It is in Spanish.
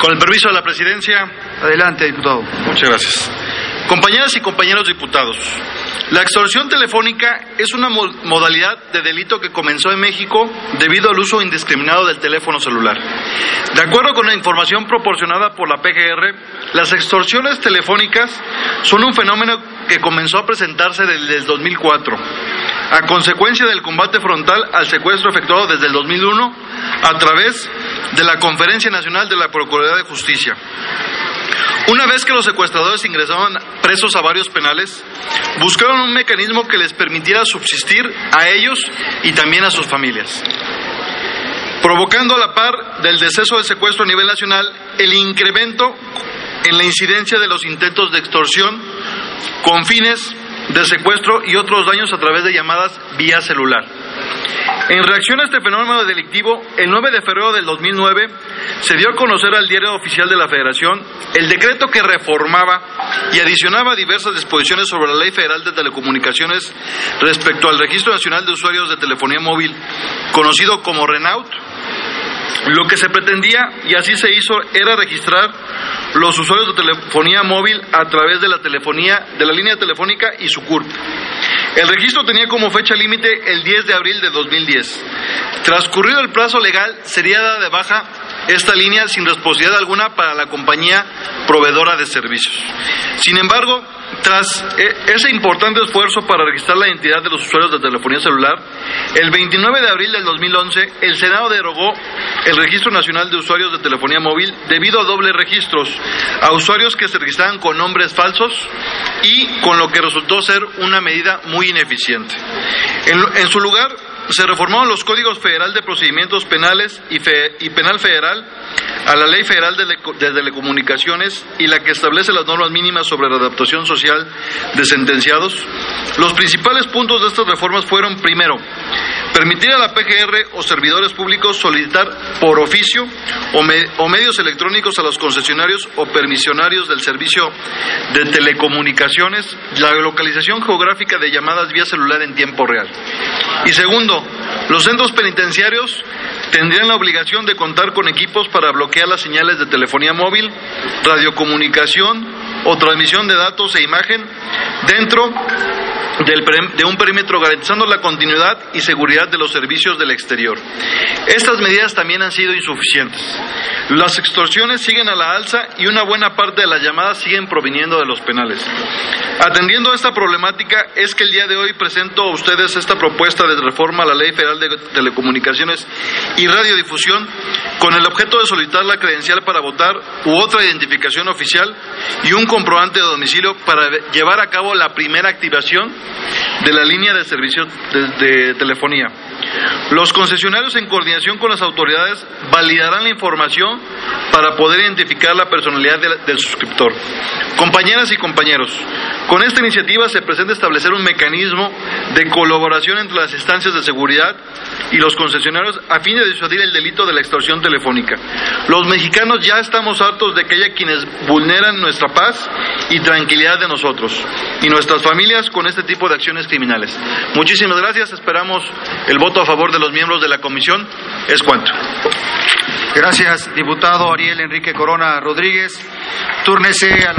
Con el permiso de la presidencia. Adelante, diputado. Muchas gracias. Compañeras y compañeros diputados, la extorsión telefónica es una modalidad de delito que comenzó en México debido al uso indiscriminado del teléfono celular. De acuerdo con la información proporcionada por la PGR, las extorsiones telefónicas son un fenómeno que comenzó a presentarse desde el 2004, a consecuencia del combate frontal al secuestro efectuado desde el 2001 a través de la Conferencia Nacional de la Procuraduría de Justicia. Una vez que los secuestradores ingresaban presos a varios penales, buscaron un mecanismo que les permitiera subsistir a ellos y también a sus familias, provocando a la par del deceso de secuestro a nivel nacional el incremento en la incidencia de los intentos de extorsión con fines de secuestro y otros daños a través de llamadas vía celular. En reacción a este fenómeno delictivo, el 9 de febrero del 2009 se dio a conocer al Diario Oficial de la Federación el decreto que reformaba y adicionaba diversas disposiciones sobre la Ley Federal de Telecomunicaciones respecto al Registro Nacional de Usuarios de Telefonía Móvil, conocido como RENAUT. Lo que se pretendía, y así se hizo, era registrar los usuarios de telefonía móvil a través de la línea telefónica y su CURP. El registro tenía como fecha límite el 10 de abril de 2010. Transcurrido el plazo legal, sería dada de baja esta línea sin responsabilidad alguna para la compañía proveedora de servicios. Sin embargo, tras ese importante esfuerzo para registrar la identidad de los usuarios de telefonía celular, el 29 de abril del 2011, el Senado derogó el Registro Nacional de Usuarios de Telefonía Móvil debido a dobles registros a usuarios que se registraban con nombres falsos y con lo que resultó ser una medida muy ineficiente. En su lugar, se reformaron los Códigos Federal de Procedimientos Penales y Penal Federal a la Ley Federal de Telecomunicaciones y la que establece las normas mínimas sobre la adaptación social de sentenciados. Los principales puntos de estas reformas fueron, primero, permitir a la PGR o servidores públicos solicitar por oficio o medios electrónicos a los concesionarios o permisionarios del servicio de telecomunicaciones la localización geográfica de llamadas vía celular en tiempo real. Y segundo, los centros penitenciarios tendrían la obligación de contar con equipos para bloquear las señales de telefonía móvil, radiocomunicación o transmisión de datos e imagen dentro de un perímetro garantizando la continuidad y seguridad de los servicios del exterior. Estas medidas también han sido insuficientes. Las extorsiones siguen a la alza y una buena parte de las llamadas siguen proviniendo de los penales. Atendiendo a esta problemática es que el día de hoy presento a ustedes esta propuesta de reforma a la Ley Federal de Telecomunicaciones y Radiodifusión con el objeto de solicitar la credencial para votar u otra identificación oficial y un comprobante de domicilio para llevar a cabo la primera activación de la línea de servicio de telefonía. Los concesionarios, en coordinación con las autoridades, validarán la información para poder identificar la personalidad del suscriptor. Compañeras y compañeros, con esta iniciativa se pretende establecer un mecanismo de colaboración entre las instancias de seguridad y los concesionarios a fin de disuadir el delito de la extorsión telefónica. Los mexicanos ya estamos hartos de que haya quienes vulneran nuestra paz y tranquilidad de nosotros y nuestras familias con este tipo de acciones criminales. Muchísimas gracias, esperamos el voto a favor de los miembros de la comisión. Es cuanto. Gracias, diputado Ariel Enrique Corona Rodríguez. Túrnese a la